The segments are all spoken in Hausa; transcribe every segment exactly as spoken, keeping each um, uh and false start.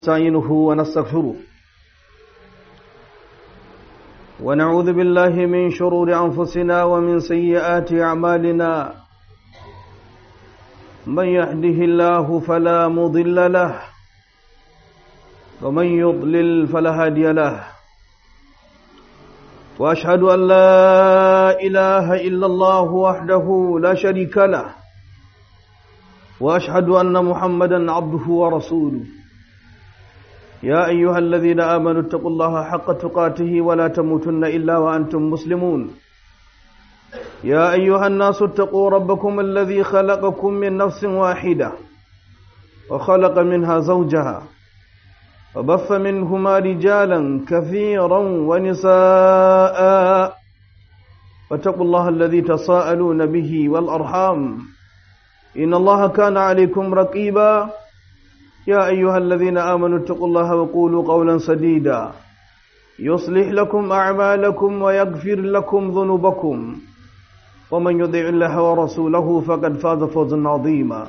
نستعينه ونستغفره ونعوذ بالله من شرور أنفسنا ومن سيئات أعمالنا. من يهده الله فلا مضل له ومن يضلل فلا هادي له، وأشهد أن لا إله إلا الله وحده لا شريك له، وأشهد أن محمدا عبده ورسوله. يا أيها الذين آمنوا اتقوا الله حق تقاته ولا تموتن إلا وأنتم مسلمون. يا أيها الناس اتقوا ربكم الذي خلقكم من نفس واحدة وخلق منها زوجها وبث منهما رجالا كثيرا ونساء، واتقوا الله الذي تساءلون به والأرحام إن الله كان عليكم رقيبا. يا أيها الذين آمنوا اتقوا الله وقولوا قولا سديدا يصلح لكم أعمالكم ويغفر لكم ذنوبكم، ومن يطع الله ورسوله فقد فاز فوزا عظيما.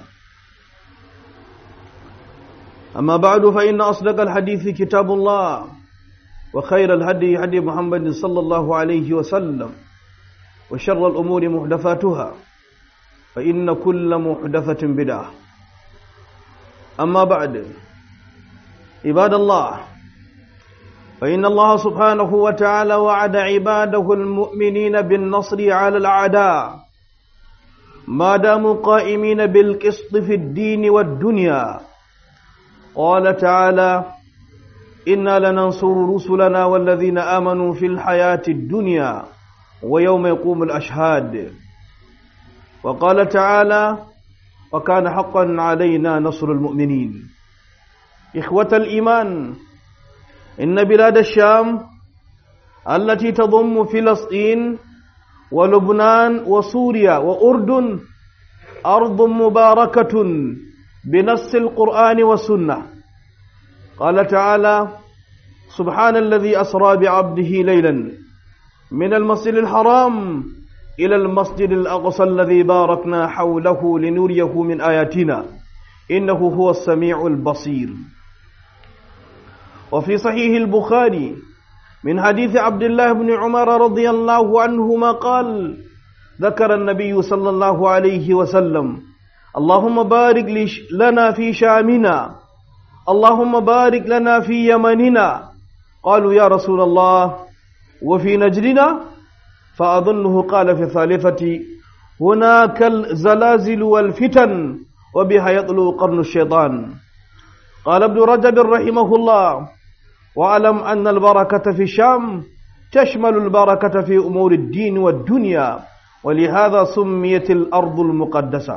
أما بعد، فإن أصدق الحديث كتاب الله، وخير الهدي هدي محمد صلى الله عليه وسلم، وشر الأمور محدثاتها، فإن كل محدثة بدعة. أما بعد، عباد الله، فإن الله سبحانه وتعالى وعد عباده المؤمنين بالنصر على الأعداء ما داموا قائمين بالقسط في الدين والدنيا. قال تعالى: إنا لننصر رسلنا والذين آمنوا في الحياة الدنيا ويوم يقوم الأشهاد. وقال تعالى: وكان حقا علينا نصر المؤمنين. إخوة الإيمان، إن بلاد الشام التي تضم فلسطين ولبنان وسوريا وأردن أرض مباركة بنص القرآن والسنة. قال تعالى: سبحان الذي أسرى بعبده ليلا من المسجد الحرام إلى المسجد الأقصى الذي باركنا حوله لنريه من آياتنا إنه هو السميع البصير. وفي صحيح البخاري من حديث عبد الله بن عمر رضي الله عنهما قال: ذكر النبي صلى الله عليه وسلم: اللهم بارك لنا في شامنا، اللهم بارك لنا في يمننا. قالوا: يا رسول الله، وفي نجدنا؟ فأظنه قال في الثالثة: هناك الزلازل والفتن وبها يطلو قرن الشيطان. قال ابن رجب رحمه الله: واعلم أن البركة في الشام تشمل البركة في أمور الدين والدنيا، ولهذا سميت الأرض المقدسة.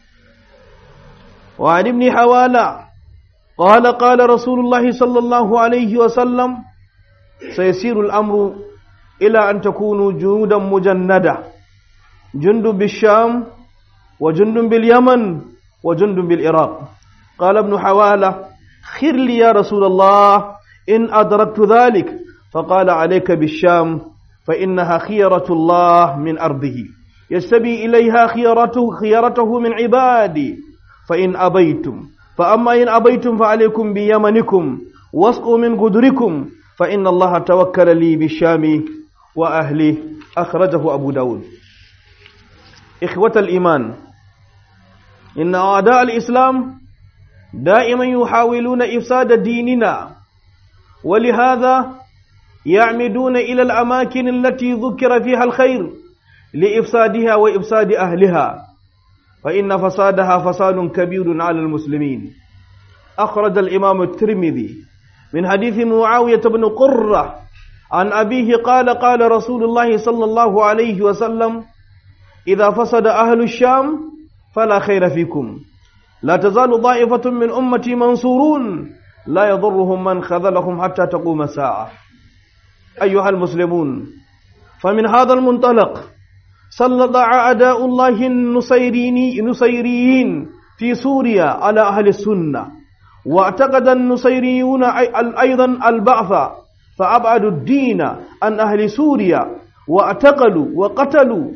وعن ابن حوالة قال: قال رسول الله صلى الله عليه وسلم: سيسير الأمر إلى أن تكونوا جنودا مجندة، جند بالشام وجند باليمن وجند بالعراق. قال ابن حوالة: خير لي يا رسول الله إن أدركت ذلك. فقال: عليك بالشام فإنها خيرة الله من أرضه، يستبي إليها خيرته, خيرته من عبادي، فإن أبيتم فأما إن أبيتم فعليكم بيمنكم واسقوا من قدركم، فإن الله توكل لي بالشام وأهله. أخرجه أبو داود. إخوة الإيمان، إن أعداء الإسلام دائما يحاولون إفساد ديننا، ولهذا يعمدون إلى الأماكن التي ذكر فيها الخير لإفسادها وإفساد أهلها، فإن فسادها فساد كبير على المسلمين. أخرج الإمام الترمذي من حديث معاوية بن قرة عن أبيه قال: قال رسول الله صلى الله عليه وسلم: إذا فسد أهل الشام فلا خير فيكم، لا تزال ضائفة من أمتي منصورون لا يضرهم من خذلهم حتى تقوم الساعة. أيها المسلمون، فمن هذا المنطلق سلط أعداء الله النصيريين في سوريا على أهل السنة، واعتقد النصيريون أيضا البعث، فأبعدوا الدين عن أهل سوريا، واعتقلوا وقتلوا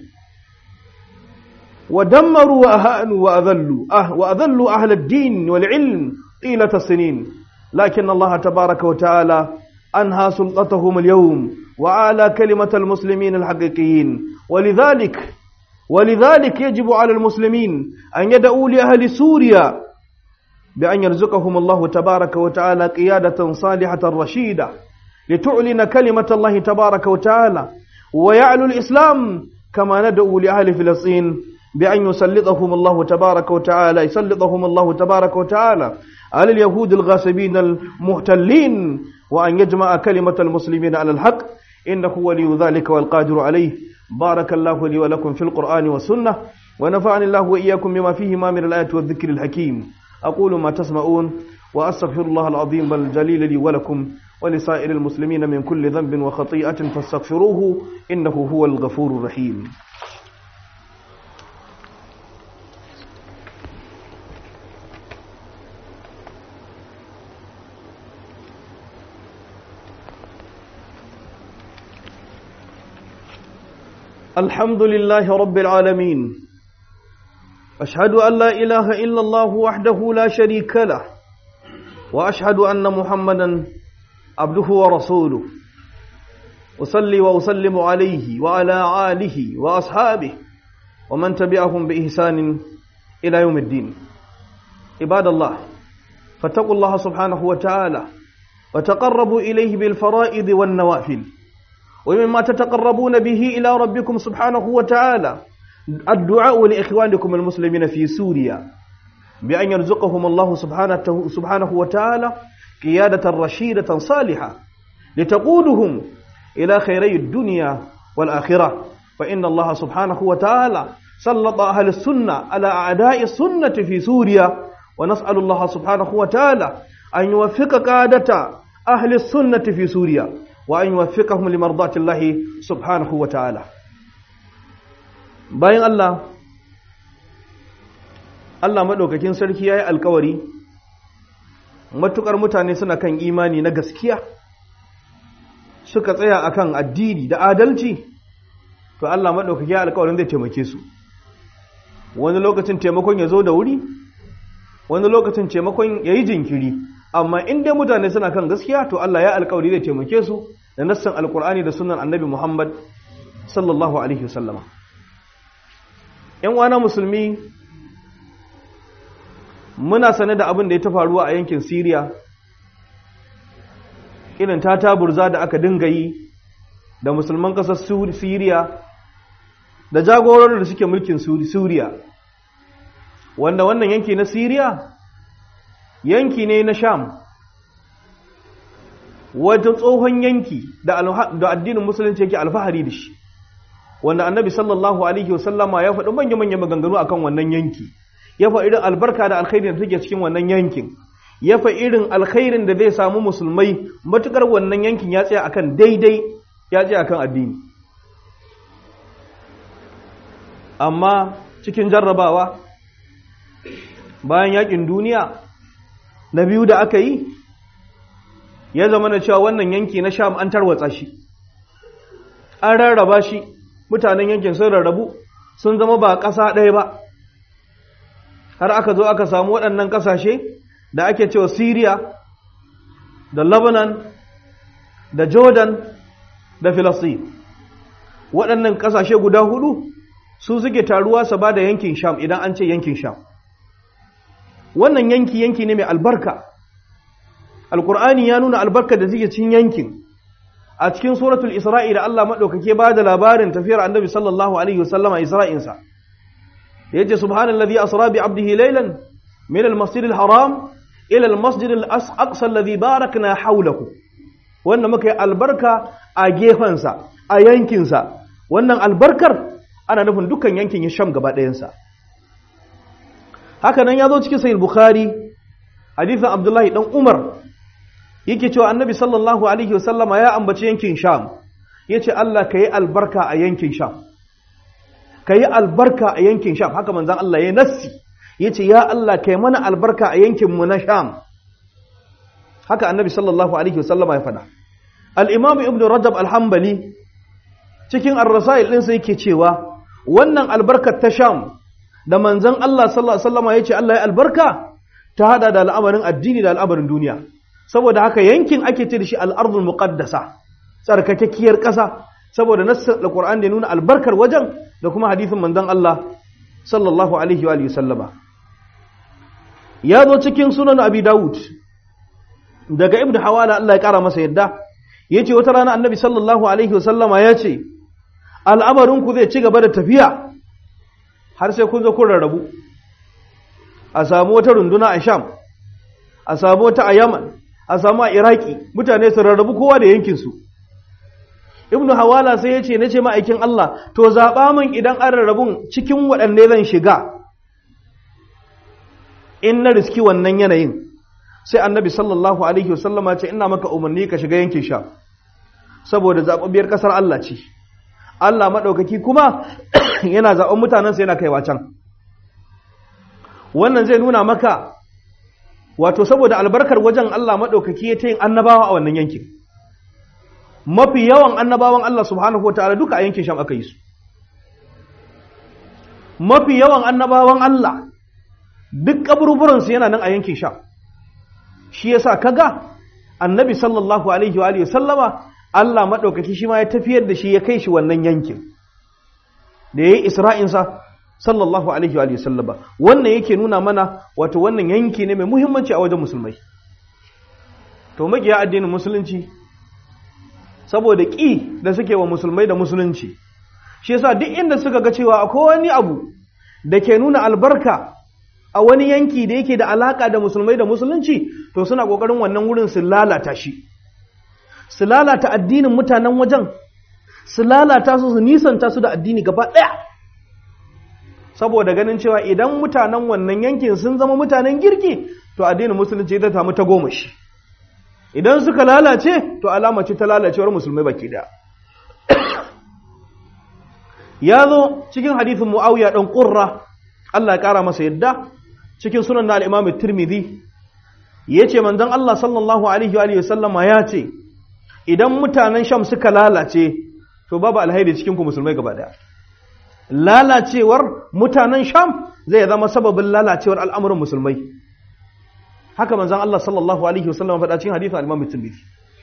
ودمروا وأهانوا وأذلوا أه وأذلوا أهل الدين والعلم طيلة السنين. لكن الله تبارك وتعالى أنهى سلطتهم اليوم وأعلى كلمة المسلمين الحقيقيين. ولذلك ولذلك يجب على المسلمين أن يدعوا لأهل سوريا بأن يرزقهم الله تبارك وتعالى قيادة صالحة رشيدة لتعلن كلمة الله تبارك وتعالى ويعلو الإسلام، كما ندعو لأهل فلسطين بأن يسلطهم الله تبارك وتعالى يسلطهم الله تبارك وتعالى على اليهود الغاصبين المحتلين، وأن يجمع كلمة المسلمين على الحق، إنه ولي ذلك والقادر عليه. بارك الله لي ولكم في القرآن والسنة، ونفعني الله وإياكم بما فيهما من الآيات والذكر الحكيم. أقول ما تسمعون وأستغفر الله العظيم الجليل لي ولكم ولسائر المسلمين من كل ذنب وخطيئة فاستغفروه إنه هو الغفور الرحيم. الحمد لله رب العالمين، أشهد أن لا إله إلا الله وحده لا شريك له، وأشهد أن محمدا عبده ورسوله، أصلي وأسلم عليه وعلى آله وأصحابه ومن تبعهم بإحسان إلى يوم الدين. عباد الله، فاتقوا الله سبحانه وتعالى وتقربوا إليه بالفرائض والنوافل. ومما تتقربون به إلى ربكم سبحانه وتعالى الدعاء لإخوانكم المسلمين في سوريا بأن يرزقهم الله سبحانه سبحانه وتعالى قيادة رشيدة صالحة لتقودهم إلى خيري الدنيا والآخرة، فإن الله سبحانه وتعالى سلط أهل السنة على أعداء السنة في سوريا، ونسأل الله سبحانه وتعالى أن يوفق قادة أهل السنة في سوريا وأن يوفقهم لمرضاة الله سبحانه وتعالى. bayan Allah Allah madaukakin sarki yayi alƙawari matukar mutane suna kan imani na gaskiya suka tsaya akan addini da adalci, to Allah madaukaki yayi alƙawarin zai taimake su. Wani lokacin taimakon ya zo da wuri, wani lokacin taimakon yayi jinkiri, amma in dai mutane suna kan gaskiya to Allah ya alƙawari zai taimake su da nassan alƙur'ani da sunnan annabi Muhammad sallallahu alaihi wasallama. ‘Yan wana musulmi, muna sane da abin da ya ta faruwa a yankin Siriya, irin ta burza da aka dinga yi da musulman ƙasar Siriya da jagororin da suke mulkin Siriya, wanda wannan yanki na Siriya yanki ne na Sham, wata tsohon yanki da addinin musulunci yake alfahari da shi, wanda annabi sallallahu alaihi wasallama ya faɗi manya-manya maganganu akan wannan yanki, ya faɗi irin albarka da alkhairin da take cikin wannan yankin, ya faɗi irin alkhairin da zai samu musulmai matukar wannan yankin ya tsaya akan daidai, ya tsaya akan addini. Amma cikin jarrabawa bayan yakin duniya na biyu da aka yi, ya zama na cewa wannan yanki na Sham an tarwatsa shi, an rarraba shi, mutanen yankin sun rarrabu, sun zama ba ƙasa ɗaya ba, har aka zo aka samu waɗannan ƙasashe da ake cewa Syria da Lebanon da Jordan da Filistin. Waɗannan ƙasashe guda hudu su suke taruwa su ba da yankin Sham idan an ce yankin Sham. Wannan yanki yanki ne mai albarka. Alƙur'ani ya nuna albarka da take cikin yankin. A cikin suratul Isra'i da Allah madaukake ba da labarin tafiyar Annabi sallallahu alaihi wasallama Isra'insa. Yace subhanallazi asra bi 'abdihi laylan min al-masjidil haram ila al-masjidil aqsa alladhi barakna hawlahu. Wannan muka yi albarka a gefansa, a yankinsa. Wannan albarkar ana nufin dukkan yankin Sham gaba ɗayansa. Haka nan ya zo cikin Sahih Bukhari hadisin Abdullahi dan Umar yake cewa Annabi sallallahu alaihi wasallama ya ambaci yankin Sham, yace Allah kai albarka a yankin Sham, kai albarka a yankin Sham. Haka manzon Allah ya nassi yace ya Allah kai mana albarka a yankin mu na Sham. Haka Annabi sallallahu alaihi wasallama ya faɗa. Al-Imam Ibn Rajab Al-Hanbali cikin Ar-Rasail din sai yake cewa wannan albarkar ta Sham da manzon Allah sallallahu alaihi wasallama yace Allah ya albarka ta hada da al'amarin addini da al'amarin duniya. saboda haka yankin ake ce da shi al-ardul muqaddasa, tsarkakakkiyar ƙasa, saboda nassin alquran da nuna albarkar wajen da kuma hadisin manzon Allah sallallahu alaihi wa sallama. Ya zo cikin sunan Abi Dawud daga Ibn Hawala, Allah ya kara masa yadda, yace wata rana Annabi sallallahu alaihi wa sallama yace al'amarin ku zai ci gaba da tafiya har sai kun zo kun rarrabu, a samu wata runduna a Sham, a samu wata a Yaman, a samu a Iraki, mutane su rarrabu kowa da yankin su. Ibn Hawala sai yace nace ma'aikin Allah, to zaba min idan an rarrabun cikin waɗanne zan shiga in na riski wannan yanayin. Sai Annabi sallallahu alaihi wasallama ce ina maka umarni ka shiga yankin Sham, saboda zababbiyar kasar Allah ce, Allah madaukaki kuma yana zaben mutanansa yana kaiwa can. Wannan zai nuna maka wato saboda albarkar wajen Allah madaukaki ya tayin annabawa a wannan yankin. Mafi yawan annabawan Allah subhanahu wataala duka a yankin Sham aka yi su. Mafi yawan annabawan Allah duk kaburburansu yana nan a yankin Sham. Shi yasa kaga Annabi sallallahu alaihi wa alihi sallama Allah madaukaki shi ma ya tafiyar da shi ya kai shi wannan yankin da yayi Isra'in sa sallallahu alaihi wa alihi sallama. Wannan yake nuna mana wato wannan yanki ne mai muhimmanci a wajen musulmai. To magiya addinin musulunci saboda ƙi da suke wa musulmai da musulunci, shi yasa duk inda suka ga cewa akwai wani abu da ke nuna albarka a wani yanki da yake da alaka da musulmai da musulunci, to suna kokarin wannan wurin su lalata shi, su lalata addinin mutanen wajen, su lalata su su nisanta su da addini gaba ɗaya, saboda ganin cewa idan mutanen wannan yankin sun zama mutanen girki, to addinin musulunci zai samu ta goma shi. Idan suka lalace, to alama ce ta lalacewar musulmai baki da. Ya zo cikin hadithin Muawiya dan Qurra, Allah ya kara masa yadda, cikin sunan na al-Imam Tirmidhi, yace manzon Allah sallallahu alaihi wa sallama ya ce, idan mutanen Sham suka lalace, to babu alheri cikin ku musulmai gaba daya. Lalacewar mutanen Sham zai zama sababin lalacewar al'amuran musulmai. Haka manzon Allah sallallahu alaihi wasallam faɗa cikin hadisin al-Imam Tirmidhi.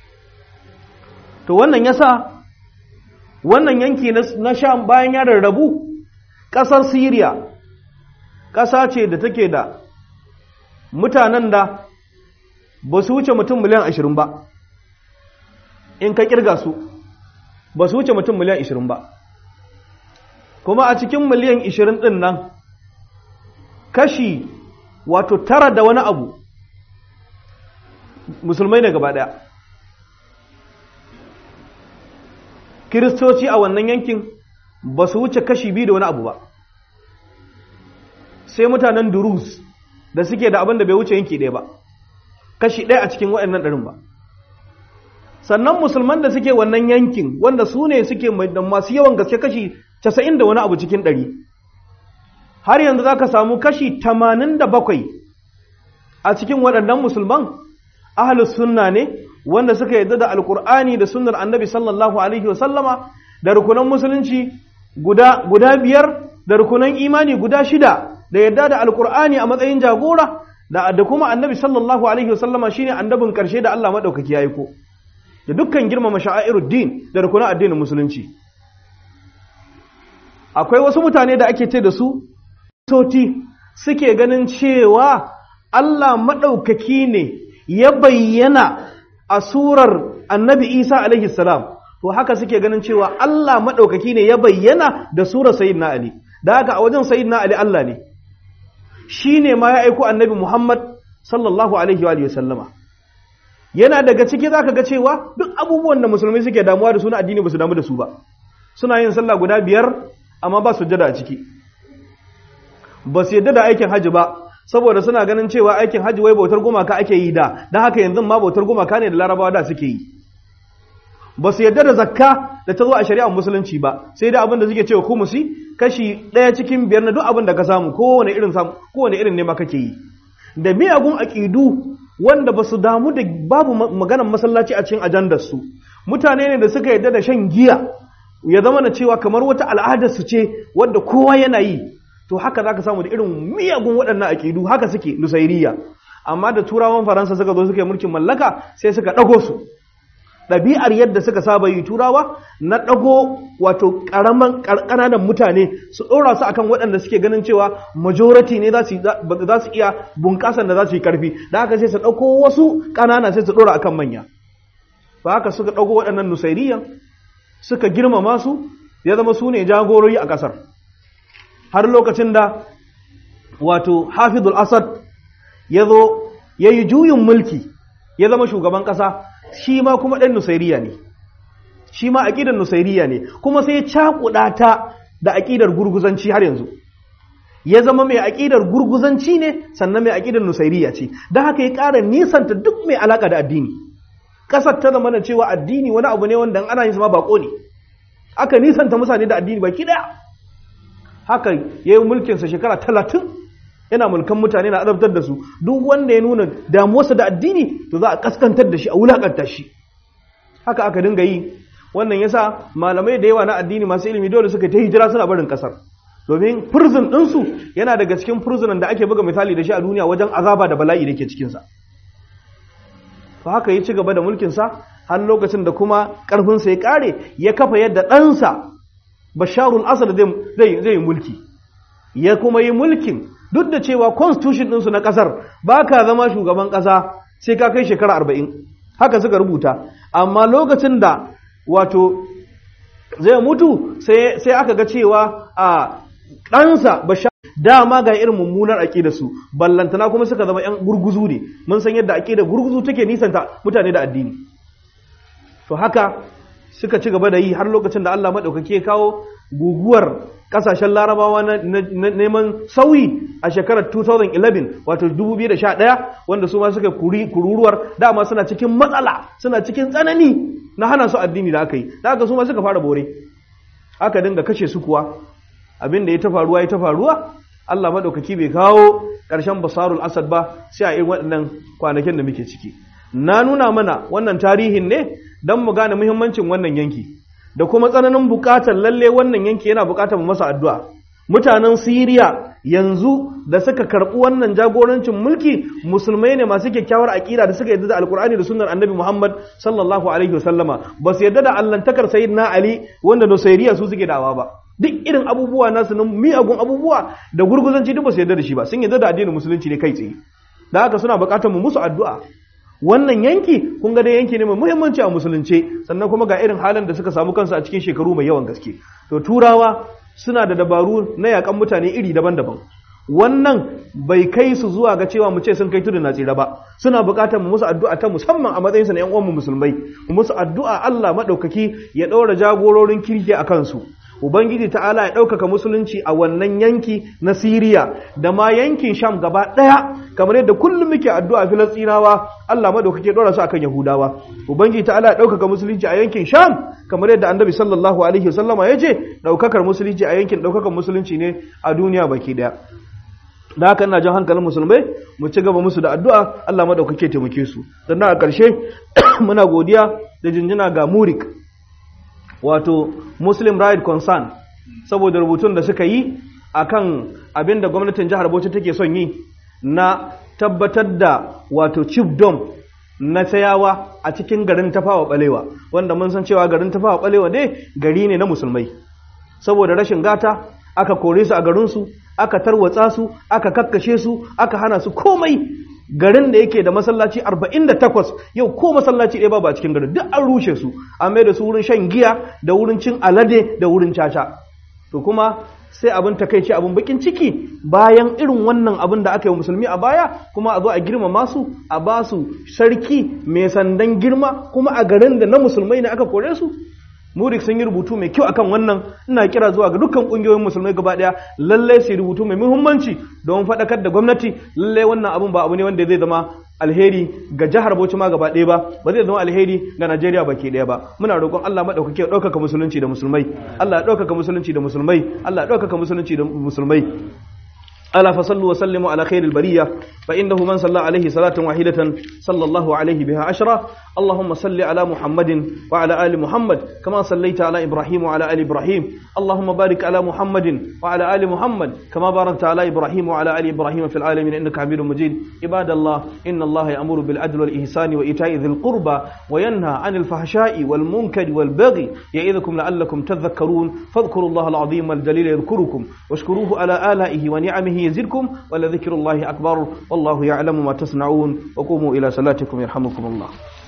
To wannan yasa wannan yanki na Sham bayan ya rarrabu, ƙasar Syria ƙasa ce da take da mutanen da ba su wuce mutum miliyan ashirin ba, in ka kirga su ba su wuce mutum miliyan ashirin ba, kuma a cikin miliyan ashirin ɗin nan kashi wato tara da wani abu musulmai ne gaba daya. Kiristoci a wannan yankin ba su wuce kashi biyu da wani abu ba, sai mutanen Durus da suke da abin da bai wuce yanki ɗaya ba, kashi ɗaya a cikin waɗannan ɗarin ba. Sannan musulman da suke wannan yankin wanda su ne suke da masu yawan gaske kashi casa'in da wani abu cikin ɗari, har yanzu za ka samu kashi tamanin da bakwai a cikin waɗannan musulman ahlus sunna ne wanda suka yarda da alkur'ani da sunnar annabi sallallahu alaihi wasallama, da rukunan musulunci guda guda biyar, da rukunan imani guda shida, da yarda da alkur'ani a matsayin jagora, da da kuma annabi sallallahu alaihi wasallama shine annabin karshe da Allah madaukaki ya aiko, da dukkan girmama sha'airuddin da rukunan addinin musulunci. Akwai wasu mutane da ake ce da su soti, suke ganin cewa Allah madaukaki ne ya bayyana a surar annabi Isa alaihi salam, to haka suke ganin cewa Allah maɗaukaki ne ya bayyana da surar sayyidina Ali, da haka a wajen sayyidina Ali Allah ne, shi ne ma ya aiko annabi Muhammad sallallahu alaihi wa sallama. Yana daga ciki za ka ga cewa duk abubuwan da musulmi suke damuwa da su na addini ba su damu da su ba, suna yin sallah guda biyar amma ba su jada a ciki, ba su yadda da aikin hajji ba, saboda suna ganin cewa aikin hajji wai bautar gumaka ake yi da, don haka yanzu ma bautar gumaka ne da larabawa da suke yi. Ba su yadda da zakka da ta zo a shari'ar musulunci ba, sai da abin da suke cewa kumusi kashi ɗaya cikin biyar na duk abin da ka samu, kowane irin samu kowane irin ne ma kake yi. Da miyagun aƙidu wanda ba su damu da babu maganar masallaci a cikin ajandar su, mutane ne da suka yadda da shan giya ya zama na cewa kamar wata al'adar su ce wadda kowa yana yi. To haka za ka samu da irin miyagun waɗannan aƙidu haka suke nusairiya, amma da turawan Faransa suka zo suka yi mulkin mallaka sai suka ɗago su. Ɗabi'ar yadda suka saba yi turawa na ɗago wato ƙaraman ƙananan mutane su ɗora su akan waɗanda suke ganin cewa majority ne za su iya bunƙasan da za su yi ƙarfi, da haka sai su ɗauko wasu ƙanana sai su ɗora akan manya. Ba haka suka ɗago waɗannan nusairiyan suka girmama su ya zama su ne jagorori a ƙasar. Har lokacin da wato Hafizul Asad ya zo ya yi juyin mulki ya zama shugaban ƙasa, shi ma kuma ɗan nusairiya ne, shi ma aƙidar nusairiya ne, kuma sai ya cakuɗa ta da aƙidar gurguzanci har yanzu. Ya zama mai aƙidar gurguzanci ne sannan mai aƙidar nusairiya ce, don haka ya ƙara nisanta duk mai alaƙa da addini. Ƙasar ta zama da cewa addini wani abu ne wanda ana yin sama baƙo ne, aka nisanta mutane da addini baki ɗaya. Haka ya yi mulkinsa shekara talatin yana mulkan mutane na adabtar da su, duk wanda ya nuna damuwarsa da addini to za a kaskantar da shi, a wulakanta shi. Haka aka dinga yi. Wannan yasa malamai da yawa na addini masu ilimi dole suka ta hijira suna barin kasar, domin prison ɗinsu yana daga cikin prisoner da ake buga misali da shi a duniya wajen azaba da bala'i da ke cikinsa. Haka ya ci gaba da mulkinsa har lokacin da kuma ƙarfinsa ya ƙare, ya kafa yadda ɗansa Basharul Asad zai yi mulki, ya kuma yi mulkin duk da cewa constitution ɗinsu na ƙasar ba ka zama shugaban ƙasa sai ka kai shekara arba'in, haka suka rubuta. Amma lokacin da wato zai mutu sai aka ga cewa a ɗansa Bashar dama ga irin mummunar aƙidar su, ballantana kuma suka zama ‘yan gurguzu ne. Mun san yadda aƙidar gurguzu take nisanta mutane da addini. To haka suka ci gaba da yi har lokacin da Allah maɗaukaki ya kawo guguwar ƙasashen larabawa na neman sauyi a shekarar two thousand eleven, wato dubu biyu da sha ɗaya, wanda su ma suka kururuwar dama suna cikin matsala, suna cikin tsanani na hana su addini da aka yi, da aka su ma suka fara bore, aka dinga kashe su kuwa. Abin da ya ta faruwa ya ta faruwa, Allah maɗaukaki bai kawo ƙarshen Basharul Asad ba sai a irin waɗannan kwanakin da muke ciki. Na nuna mana wannan tarihin ne don mu gane muhimmancin wannan yanki da kuma tsananin bukatar lalle wannan yanki yana bukatar mu masa addu'a. Mutanen Siriya yanzu da suka karɓi wannan jagorancin mulki musulmai ne masu kyakkyawar aƙida da suka yarda da Alƙur'ani da sunnar Annabi Muhammad sallallahu alaihi wasallama, ba su yarda da allantakar Sayyidina Ali wanda Nusairiya su suke dawa ba. Duk irin abubuwa nasu na miyagun abubuwa da gurguzanci duk ba su yarda da shi ba, sun yarda da addinin musulunci ne kai tsaye. Da haka suna bukatar mu musu addu'a. Wannan yanki kun ga dai yanki ne mai muhimmanci a musulunce, sannan kuma ga irin halin da suka samu kansu a cikin shekaru mai yawan gaske. To turawa suna da dabaru na yakan mutane iri daban-daban. Wannan bai kai su zuwa ga cewa mu ce sun kai tudun na tsira ba. Suna buƙatar mu musu addu'a ta musamman a matsayin sa na ƴan uwan mu musulmai. Mu musu addu'a Allah madaukaki ya ɗaura jagororin kirki a kansu. Ubangiji ta'ala ya ɗaukaka musulunci a wannan yanki na Siriya da ma yankin Sham gaba ɗaya, kamar yadda kullum muke addu'a Filistinawa Allah madaukake ya ɗora su akan Yahudawa. Ubangiji ta'ala ya ɗaukaka musulunci a yankin Sham kamar yadda Annabi sallallahu alaihi wasallama ya ce ɗaukakar musulunci a yankin ɗaukakar musulunci ne a duniya baki ɗaya. Da haka ina jan hankalin musulmai mu ci gaba musu da addu'a Allah madaukake ya taimake su. Sannan a ƙarshe muna godiya da jinjina ga Murik, wato Muslim Right Concern, saboda rubutun da suka yi akan abin da gwamnatin jihar Bauchi take son yi na tabbatar da wato chiefdom na Sayawa a cikin garin Tafawa Balewa, wanda mun san cewa garin Tafawa Balewa dai gari ne na musulmai. Saboda rashin gata aka kore su a garinsu, aka tarwatsa su, aka kakkashe su, aka hana su komai. Garin da yake da masallaci arba'in da takwas yau ko masallaci ɗaya babu a cikin garin, duk an rushe su, an mai da su wurin shan giya da wurin cin alade da wurin caca. To kuma sai abin takaici, abin bakin ciki, bayan irin wannan abin da aka yi musulmi a baya kuma a zo a girmama su, a ba su sarki mai sandan girma kuma a garin da na musulmai ne aka kore su. Murik sun yi rubutu mai kyau akan wannan. Ina kira zuwa ga dukkan kungiyoyin musulmai gaba daya, lalle su rubutu mai muhimmanci don faɗakar da gwamnati. Lalle wannan abun ba abu ne wanda zai zama alheri ga jihar Bauchi ma gaba daya ba, ba zai zama alheri ga Najeriya baki daya ba. Muna roƙon Allah madaukake ya ɗaukaka musulunci da musulmai. Allah ya ɗaukaka musulunci da musulmai. Allah ya ɗaukaka musulunci da musulmai. ألا فصلوا وسلموا على خير البرية فإنه من صلى عليه صلاة واحدة صلى الله عليه بها عشرة اللهم صل على محمد وعلى آل محمد كما صليت على إبراهيم وعلى آل إبراهيم اللهم بارك على محمد وعلى آل محمد كما باركت على إبراهيم وعلى آل إبراهيم في العالمين إنك حميد مجيد. عباد الله إن الله يأمر بالعدل والإحسان وإيتاء ذي القربى وينهى عن الفحشاء والمنكر والبغي يعظكم لعلكم تذكرون فاذكروا الله العظيم الجليل يذكركم واشكروه على آلائه ونعمه يزدكم ولذكر الله أكبر والله يعلم ما تصنعون وقوموا إلى صلاتكم يرحمكم الله.